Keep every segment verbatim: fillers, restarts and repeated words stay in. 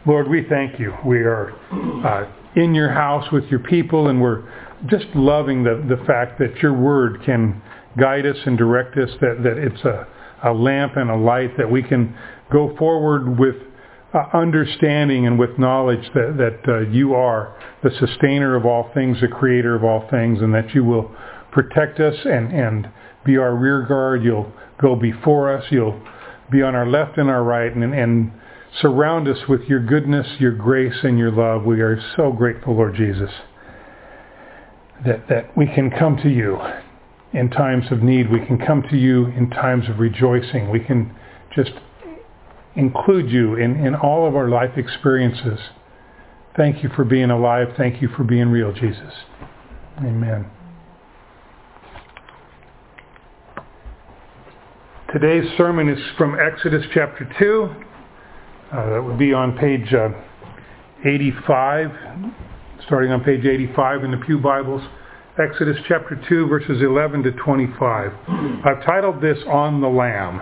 Lord, we thank you. We are uh, in your house with your people, and we're just loving the, the fact that your word can guide us and direct us, that, that it's a, a lamp and a light, that we can go forward with uh, understanding and with knowledge that, that uh, you are the sustainer of all things, the creator of all things, and that you will protect us and, and be our rear guard. You'll go before us. You'll be on our left and our right, and, and surround us with your goodness, your grace, and your love. We are so grateful, Lord Jesus, that, that we can come to you in times of need. We can come to you in times of rejoicing. We can just include you in, in all of our life experiences. Thank you for being alive. Thank you for being real, Jesus. Amen. Today's sermon is from Exodus chapter two. Uh, that would be on page uh, eighty-five, starting on page eighty-five in the Pew Bibles. Exodus chapter two, verses eleven to twenty-five. I've titled this On the Lamb.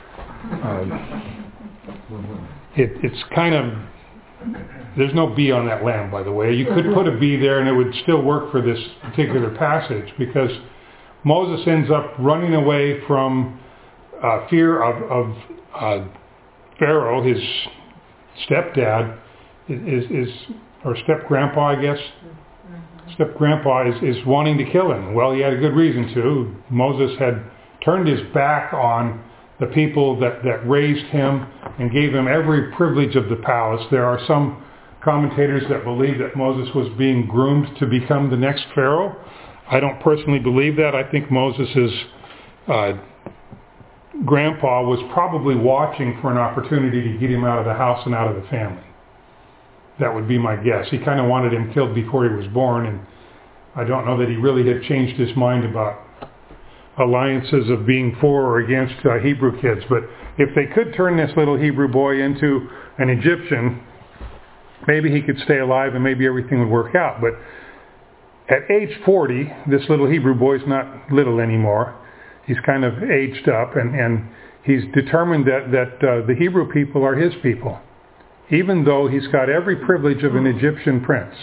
Uh, it, it's kind of, there's no B on that lamb, by the way. You could put a B there and it would still work for this particular passage, because Moses ends up running away from uh, fear of, of uh, Pharaoh, his stepdad, is, is or step-grandpa, I guess. Step-grandpa is, is wanting to kill him. Well, he had a good reason to. Moses had turned his back on the people that, that raised him and gave him every privilege of the palace. There are some commentators that believe that Moses was being groomed to become the next Pharaoh. I don't personally believe that. I think Moses' uh, grandpa was probably watching for an opportunity to get him out of the house and out of the family. That would be my guess. He kind of wanted him killed before he was born, and I don't know that he really had changed his mind about alliances of being for or against uh, Hebrew kids. But if they could turn this little Hebrew boy into an Egyptian, maybe he could stay alive and maybe everything would work out. But at age forty, this little Hebrew boy's not little anymore. He's kind of aged up, and, and he's determined that, that uh, the Hebrew people are his people, even though he's got every privilege of an Egyptian prince.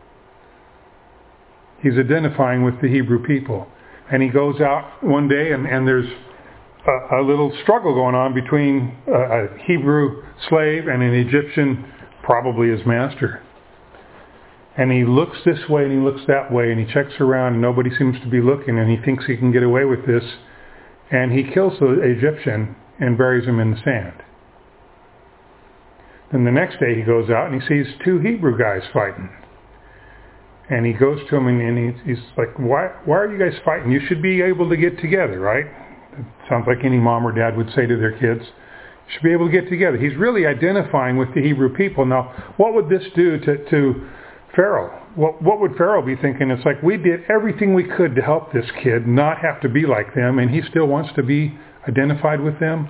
He's identifying with the Hebrew people. And he goes out one day, and, and there's a, a little struggle going on between a, a Hebrew slave and an Egyptian, probably his master. And he looks this way and he looks that way, and he checks around and nobody seems to be looking, and he thinks he can get away with this. And he kills the Egyptian and buries him in the sand. Then the next day he goes out and he sees two Hebrew guys fighting. And he goes to them and, and he, he's like, why, why are you guys fighting? You should be able to get together, right? It sounds like any mom or dad would say to their kids. You should be able to get together. He's really identifying with the Hebrew people. Now, what would this do to, to Pharaoh? What, what would Pharaoh be thinking? It's like, we did everything we could to help this kid not have to be like them, and he still wants to be identified with them?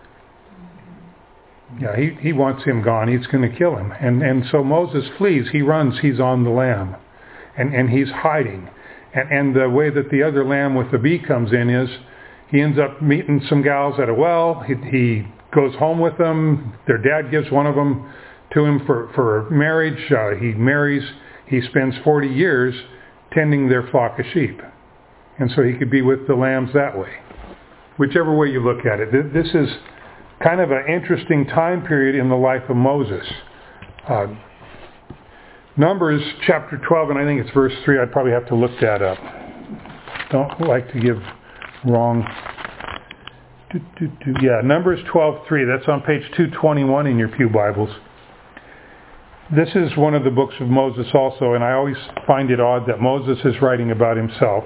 Yeah, he, he wants him gone. He's going to kill him. And, and so Moses flees. He runs. He's on the lamb. And, and he's hiding. And, and the way that the other lamb with the bee comes in is he ends up meeting some gals at a well. He, he goes home with them. Their dad gives one of them to him for, for marriage. Uh, he marries. He spends forty years tending their flock of sheep. And so he could be with the lambs that way. Whichever way you look at it. This is kind of an interesting time period in the life of Moses. Uh, Numbers chapter twelve, and I think it's verse three. I'd probably have to look that up. Don't like to give wrong. Do, do, do. Yeah, Numbers twelve three. That's on page two twenty-one in your Pew Bibles. This is one of the books of Moses also, and I always find it odd that Moses is writing about himself.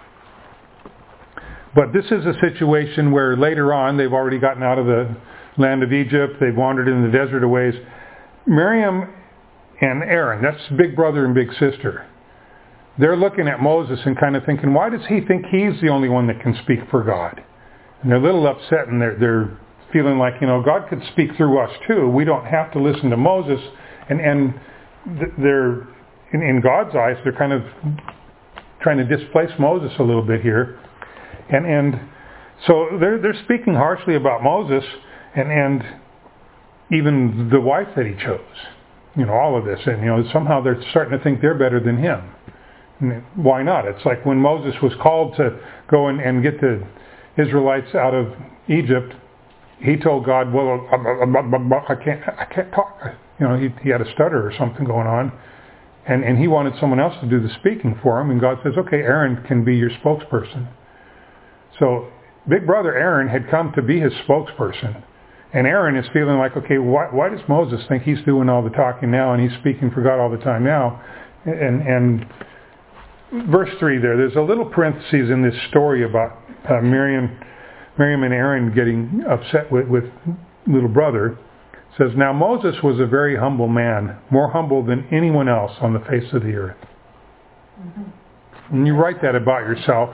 But this is a situation where later on, they've already gotten out of the land of Egypt. They've wandered in the desert a ways. Miriam and Aaron, that's big brother and big sister, they're looking at Moses and kind of thinking, why does he think he's the only one that can speak for God? And they're a little upset, and they're, they're feeling like, you know, God could speak through us too. We don't have to listen to Moses. And, and they're, in, in God's eyes, they're kind of trying to displace Moses a little bit here. And and so they're they're speaking harshly about Moses and, and even the wife that he chose. you know, all of this. And, you know, somehow they're starting to think they're better than him. And why not? It's like when Moses was called to go and, and get the Israelites out of Egypt, he told God, well, I can't, I can't talk. You know, he, he had a stutter or something going on. And, and he wanted someone else to do the speaking for him. And God says, okay, Aaron can be your spokesperson. So big brother Aaron had come to be his spokesperson. And Aaron is feeling like, okay, why, why does Moses think he's doing all the talking now and he's speaking for God all the time now? And, and verse three there, there's a little parenthesis in this story about uh, Miriam, Miriam and Aaron getting upset with, with little brother. It says, now Moses was a very humble man, more humble than anyone else on the face of the earth. Mm-hmm. And you write that about yourself.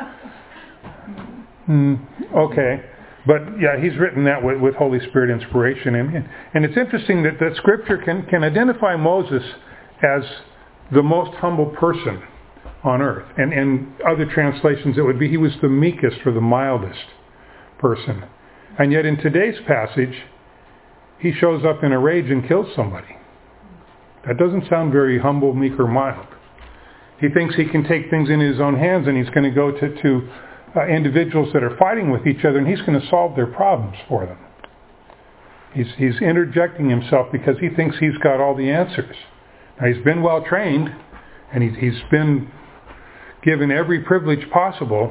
mm, okay. But yeah, he's written that with, with Holy Spirit inspiration. And, and it's interesting that, that Scripture can, can identify Moses as the most humble person on earth. And in other translations it would be he was the meekest or the mildest person. And yet in today's passage, he shows up in a rage and kills somebody. That doesn't sound very humble, meek, or mild. He thinks he can take things in his own hands and he's going to go to... to Uh, individuals that are fighting with each other, and he's going to solve their problems for them. He's, he's interjecting himself because he thinks he's got all the answers. Now, he's been well trained, and he's, he's been given every privilege possible,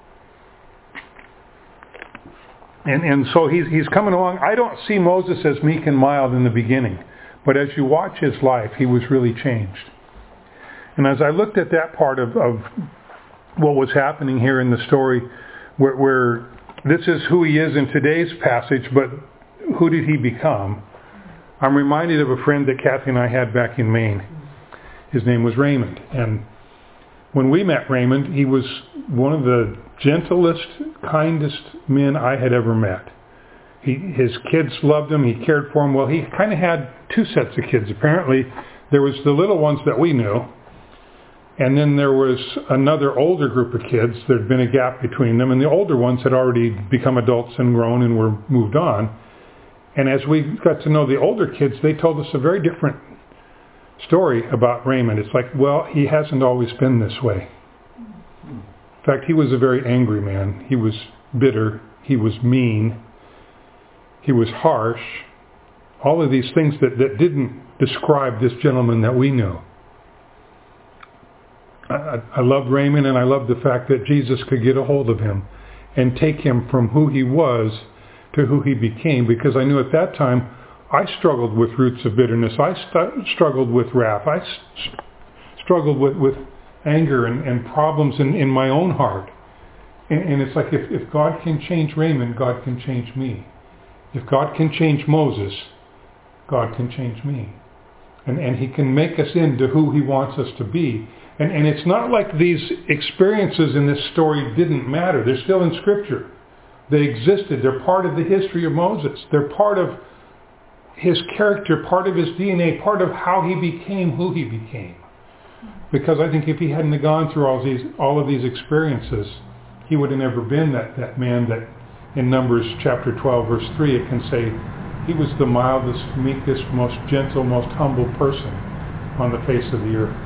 and, and so he's, he's coming along. I don't see Moses as meek and mild in the beginning, but as you watch his life, he was really changed. And as I looked at that part of, of what was happening here in the story, where, where this is who he is in today's passage, but who did he become? I'm reminded of a friend that Kathy and I had back in Maine. His name was Raymond. And when we met Raymond, he was one of the gentlest, kindest men I had ever met. He, his kids loved him. He cared for them. Well, he kind of had two sets of kids. Apparently, there was the little ones that we knew, and then there was another older group of kids. There'd been a gap between them, and the older ones had already become adults and grown and were moved on. And as we got to know the older kids, they told us a very different story about Raymond. It's like, well, he hasn't always been this way. In fact, he was a very angry man. He was bitter. He was mean. He was harsh. All of these things that, that didn't describe this gentleman that we knew. I, I loved Raymond, and I loved the fact that Jesus could get a hold of him and take him from who he was to who he became, because I knew at that time I struggled with roots of bitterness. I st- struggled with wrath. I st- struggled with, with anger and, and problems in, in my own heart. And, and it's like if, if God can change Raymond, God can change me. If God can change Moses, God can change me. And, and he can make us into who he wants us to be. And, and it's not like these experiences in this story didn't matter. They're still in Scripture. They existed. They're part of the history of Moses. They're part of his character, part of his D N A, part of how he became who he became. Because I think if he hadn't gone through all these all of these experiences, he would have never been that, that man that in Numbers chapter twelve, verse three, it can say he was the mildest, meekest, most gentle, most humble person on the face of the earth.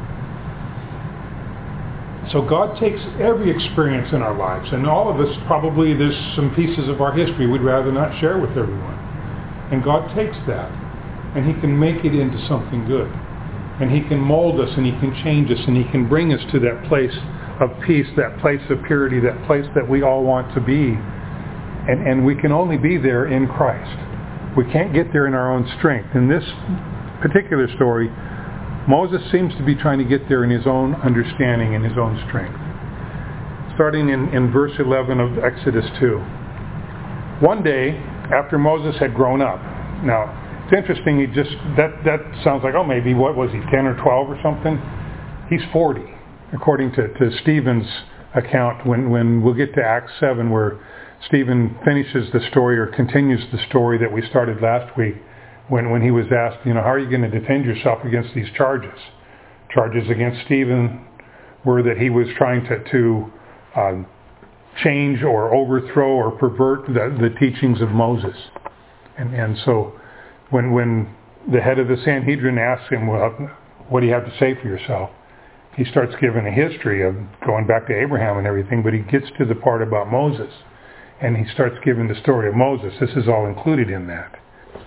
So God takes every experience in our lives, and all of us probably there's some pieces of our history we'd rather not share with everyone. And God takes that, and he can make it into something good. And he can mold us, and he can change us, and he can bring us to that place of peace, that place of purity, that place that we all want to be. And, and we can only be there in Christ. We can't get there in our own strength. In this particular story, Moses seems to be trying to get there in his own understanding and his own strength. Starting in, in verse eleven of Exodus two. One day, after Moses had grown up. Now, it's interesting, he just, that, that sounds like, oh, maybe, what was he, ten or twelve or something? He's forty, according to, to Stephen's account, when, when we'll get to Acts seven, where Stephen finishes the story or continues the story that we started last week, when, when he was asked, you know, how are you going to defend yourself against these charges? Charges against Stephen were that he was trying to, to uh, change or overthrow or pervert the, the teachings of Moses. And, and so when, when the head of the Sanhedrin asks him, well, what do you have to say for yourself? He starts giving a history of going back to Abraham and everything, but he gets to the part about Moses, and he starts giving the story of Moses. This is all included in that.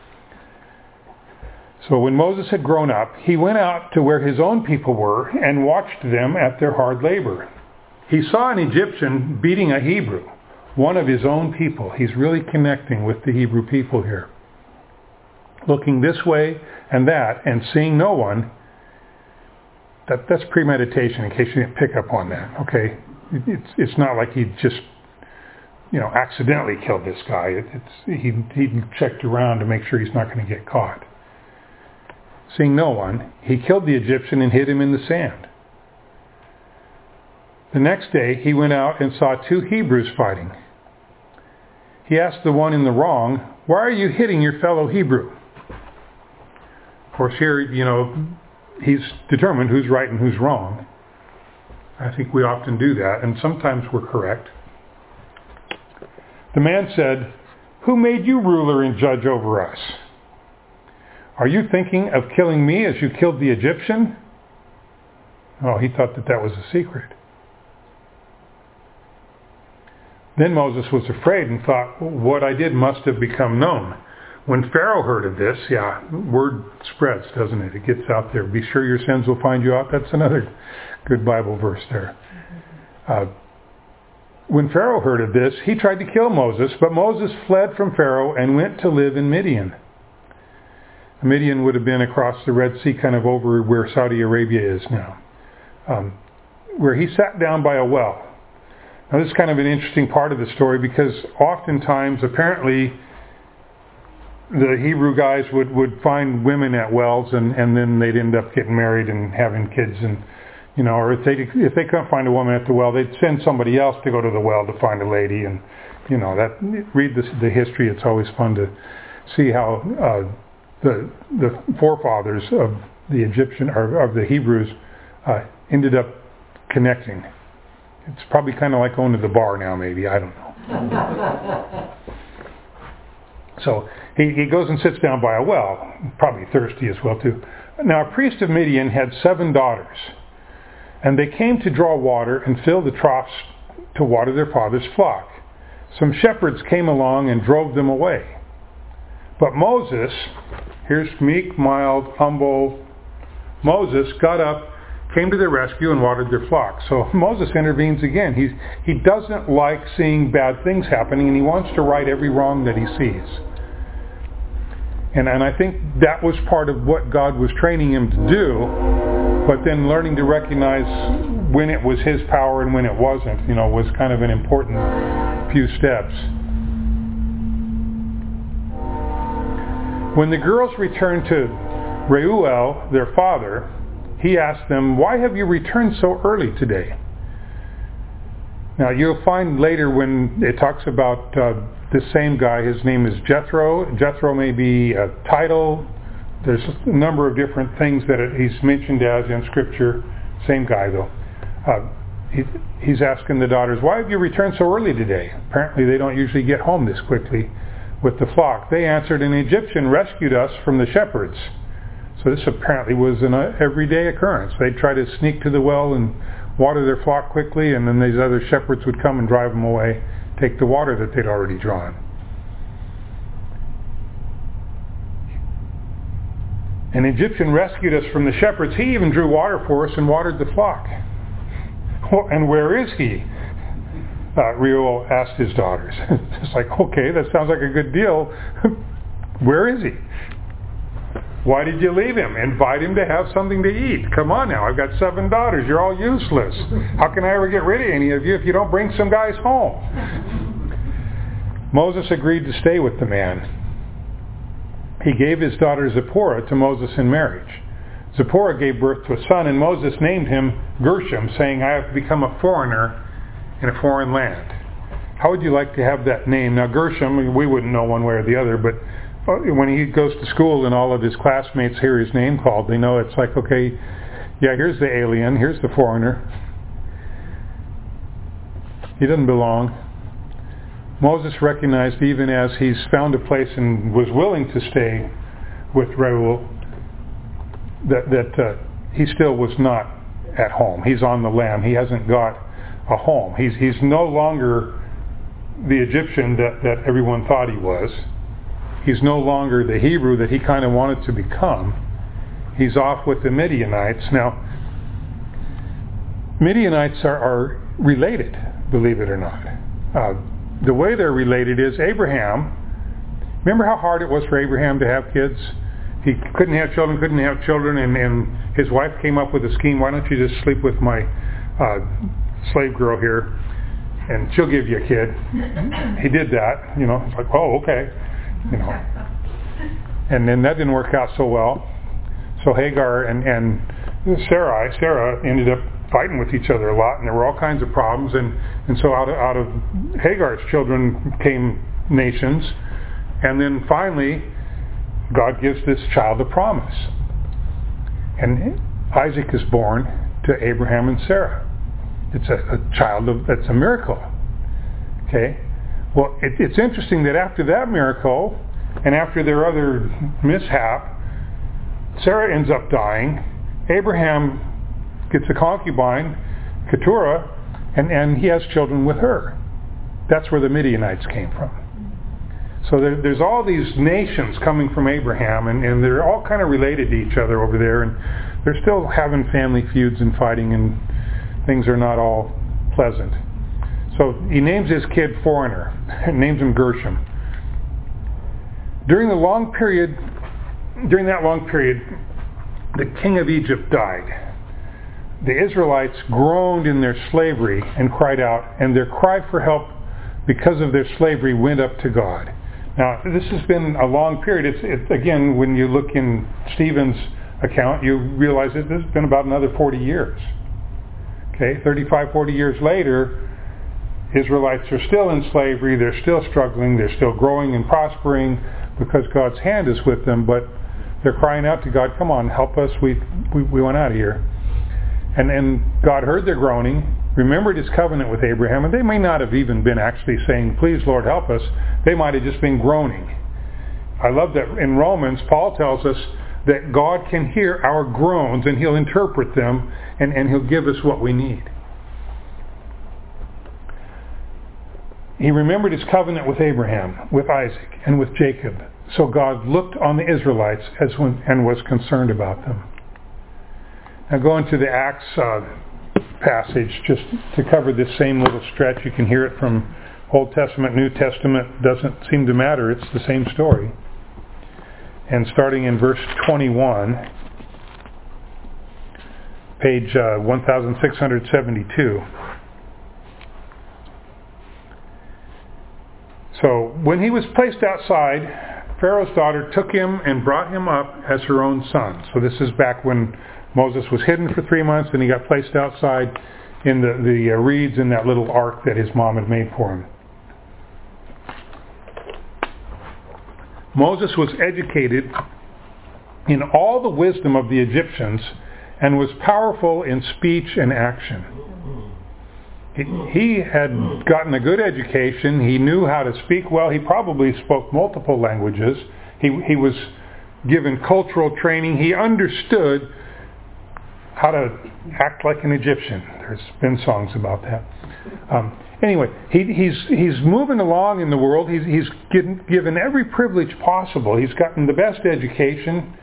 So when Moses had grown up, he went out to where his own people were and watched them at their hard labor. He saw an Egyptian beating a Hebrew, one of his own people. He's really connecting with the Hebrew people here. Looking this way and that and seeing no one, that, that's premeditation, in case you didn't pick up on that. Okay, it's it's not like he just, you know, accidentally killed this guy. It, it's he he checked around to make sure he's not going to get caught. Seeing no one, he killed the Egyptian and hid him in the sand. The next day, he went out and saw two Hebrews fighting. He asked the one in the wrong, "Why are you hitting your fellow Hebrew?" Of course, here, you know, he's determined who's right and who's wrong. I think we often do that, and sometimes we're correct. The man said, "Who made you ruler and judge over us? Are you thinking of killing me as you killed the Egyptian?" Oh, he thought that that was a secret. Then Moses was afraid and thought, what I did must have become known. When Pharaoh heard of this, yeah, word spreads, doesn't it? It gets out there. Be sure your sins will find you out. That's another good Bible verse there. Uh, when Pharaoh heard of this, he tried to kill Moses, but Moses fled from Pharaoh and went to live in Midian. Midian would have been across the Red Sea, kind of over where Saudi Arabia is now, um, where he sat down by a well. Now, this is kind of an interesting part of the story because oftentimes, apparently, the Hebrew guys would, would find women at wells and, and then they'd end up getting married and having kids. And, you know, or if they if they couldn't find a woman at the well, they'd send somebody else to go to the well to find a lady. And, you know, that read the, the history. It's always fun to see how uh, the the forefathers of the Egyptian or of the Hebrews uh, ended up connecting. It's probably kind of like going to the bar now, maybe. I don't know. So he, he goes and sits down by a well, probably thirsty as well too. Now a priest of Midian had seven daughters, and they came to draw water and fill the troughs to water their father's flock. Some shepherds came along and drove them away. But Moses, here's meek, mild, humble, Moses got up, came to their rescue and watered their flock. So Moses intervenes again. He's, he doesn't like seeing bad things happening, and he wants to right every wrong that he sees. And, and I think that was part of what God was training him to do, but then learning to recognize when it was his power and when it wasn't, you know, was kind of an important few steps. When the girls returned to Reuel, their father, he asked them, "Why have you returned so early today?" Now you'll find later when it talks about uh, this same guy, his name is Jethro. Jethro may be a title. There's a number of different things that it, he's mentioned as in Scripture. Same guy though. Uh, he, he's asking the daughters, "Why have you returned so early today?" Apparently they don't usually get home this quickly with the flock. They answered, "An Egyptian rescued us from the shepherds." So this apparently was an everyday occurrence. They'd try to sneak to the well and water their flock quickly, and then these other shepherds would come and drive them away, take the water that they'd already drawn. An Egyptian rescued us from the shepherds. He even drew water for us and watered the flock. Well, and where is he? Uh, Reuel asked his daughters. It's like, okay, that sounds like a good deal. Where is he? Why did you leave him? Invite him to have something to eat. Come on now, I've got seven daughters. You're all useless. How can I ever get rid of any of you if you don't bring some guys home? Moses agreed to stay with the man. He gave his daughter Zipporah to Moses in marriage. Zipporah gave birth to a son, and Moses named him Gershom, saying, "I have become a foreigner in a foreign land." How would you like to have that name? Now Gershom, we wouldn't know one way or the other, but when he goes to school and all of his classmates hear his name called, they know it's like, okay, yeah, here's the alien, here's the foreigner. He doesn't belong. Moses recognized, even as he's found a place and was willing to stay with Reuel, that, that uh, he still was not at home. He's on the lam. He hasn't got a home. He's, he's no longer the Egyptian that, that everyone thought he was. He's no longer the Hebrew that he kind of wanted to become. He's off with the Midianites. Now, Midianites are, are related, believe it or not. Uh, the way they're related is Abraham. Remember how hard it was for Abraham to have kids? He couldn't have children, couldn't have children, and, and his wife came up with a scheme. Why don't you just sleep with my uh, slave girl here, and she'll give you a kid. He did that. You know, it's like, oh, okay. You know, and then that didn't work out so well. So Hagar and, and Sarai, Sarah ended up fighting with each other a lot, and there were all kinds of problems. And, and so out of, out of Hagar's children came nations. And then finally, God gives this child a promise. And Isaac is born to Abraham and Sarah. It's a, a child of, that's a miracle. Okay? Well, it, it's interesting that after that miracle, and after their other mishap, Sarah ends up dying. Abraham gets a concubine, Keturah, and, and he has children with her. That's where the Midianites came from. So there, there's all these nations coming from Abraham, and, and they're all kind of related to each other over there, and they're still having family feuds and fighting, and things are not all pleasant. So he names his kid Foreigner, names him Gershom. During the long period, during that long period, the king of Egypt died. The Israelites groaned in their slavery and cried out, and their cry for help because of their slavery went up to God. Now, this has been a long period. It's, it's again, when you look in Stephen's account, you realize that this has been about another forty years. Okay, thirty-five, forty years later, Israelites are still in slavery, they're still struggling, they're still growing and prospering because God's hand is with them, but they're crying out to God, come on, help us, we we, we went out of here. And, and God heard their groaning, remembered his covenant with Abraham, and they may not have even been actually saying, please Lord help us, they might have just been groaning. I love that in Romans, Paul tells us that God can hear our groans and he'll interpret them and, and he'll give us what we need. He remembered his covenant with Abraham, with Isaac, and with Jacob. So God looked on the Israelites as when, and was concerned about them. Now going to the Acts uh, passage, just to cover this same little stretch. You can hear it from Old Testament, New Testament. Doesn't seem to matter. It's the same story. And starting in verse twenty-one, page uh, one thousand six hundred seventy-two. So when he was placed outside, Pharaoh's daughter took him and brought him up as her own son. So this is back when Moses was hidden for three months and he got placed outside in the, the uh, reeds in that little ark that his mom had made for him. Moses was educated in all the wisdom of the Egyptians and was powerful in speech and action. He, he had gotten a good education. He knew how to speak well. He probably spoke multiple languages. He, he was given cultural training. He understood how to act like an Egyptian. There's been songs about that. Um, anyway, he, he's he's moving along in the world. He's, he's given, given every privilege possible. He's gotten the best education.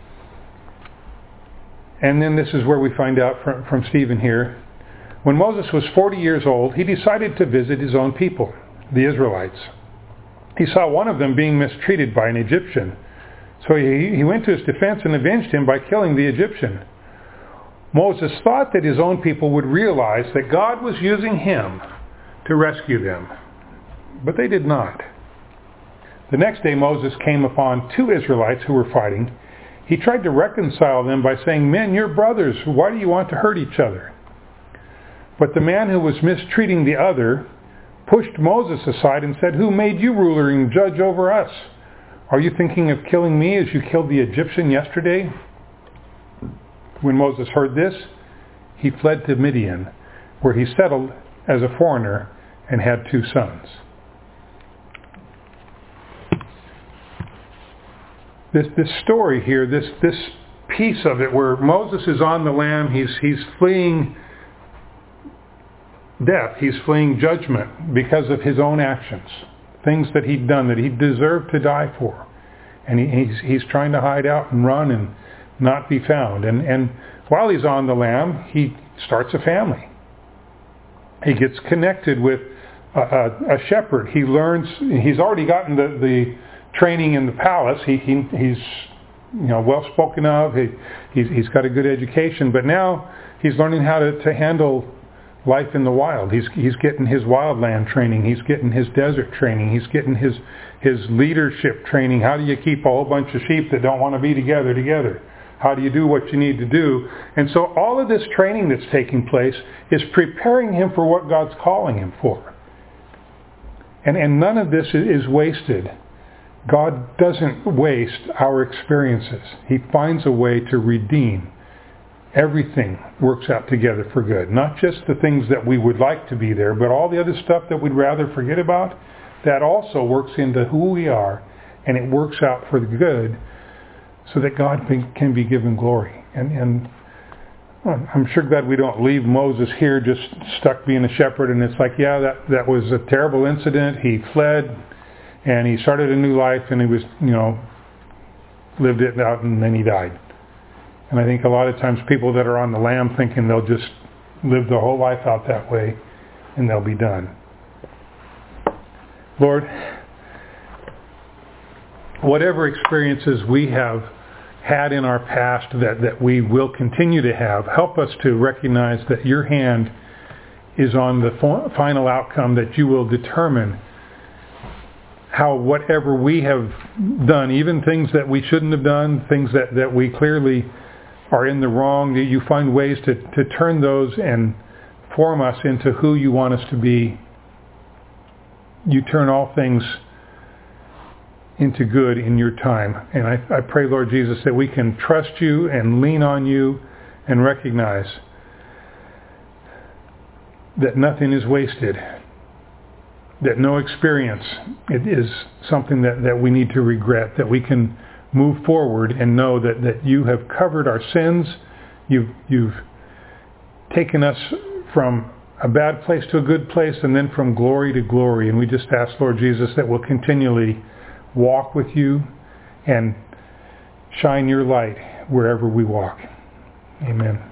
And then this is where we find out from, from Stephen here. When Moses was forty years old, he decided to visit his own people, the Israelites. He saw one of them being mistreated by an Egyptian. So he, he went to his defense and avenged him by killing the Egyptian. Moses thought that his own people would realize that God was using him to rescue them, but they did not. The next day Moses came upon two Israelites who were fighting. He tried to reconcile them by saying, men, you're brothers, why do you want to hurt each other? But the man who was mistreating the other pushed Moses aside and said, who made you ruler and judge over us? Are you thinking of killing me as you killed the Egyptian yesterday? When Moses heard this, he fled to Midian, where he settled as a foreigner and had two sons. this this story here, this this piece of it where Moses is on the lam, he's he's fleeing death, he's fleeing judgment because of his own actions, things that he'd done that he deserved to die for, and he, he's he's trying to hide out and run and not be found. And and while he's on the lam, he starts a family. He gets connected with a, a, a shepherd. He learns. He's already gotten the, the training in the palace. He, he he's you know well spoken of. He he's, he's got a good education. But now he's learning how to, to handle life in the wild. He's he's getting his wildland training. He's getting his desert training. He's getting his his leadership training. How do you keep a whole bunch of sheep that don't want to be together together? How do you do what you need to do? And so all of this training that's taking place is preparing him for what God's calling him for. And, and none of this is wasted. God doesn't waste our experiences. He finds a way to redeem. Everything works out together for good. Not just the things that we would like to be there, but all the other stuff that we'd rather forget about, that also works into who we are, and it works out for the good, so that God can be given glory. And, and I'm sure glad we don't leave Moses here just stuck being a shepherd, and it's like, yeah, that, that was a terrible incident. He fled, and he started a new life, and he was, you know, lived it out, and then he died. And I think a lot of times people that are on the lam thinking they'll just live their whole life out that way, and they'll be done. Lord, whatever experiences we have had in our past that, that we will continue to have, help us to recognize that your hand is on the final outcome, that you will determine how whatever we have done, even things that we shouldn't have done, things that, that we clearly are in the wrong, that you find ways to, to turn those and form us into who you want us to be. You turn all things into good in your time. And I, I pray, Lord Jesus, that we can trust you and lean on you and recognize that nothing is wasted, that no experience it is something that, that we need to regret, that we can move forward and know that, that you have covered our sins, you've, you've taken us from a bad place to a good place, and then from glory to glory. And we just ask, Lord Jesus, that we'll continually walk with you and shine your light wherever we walk. Amen.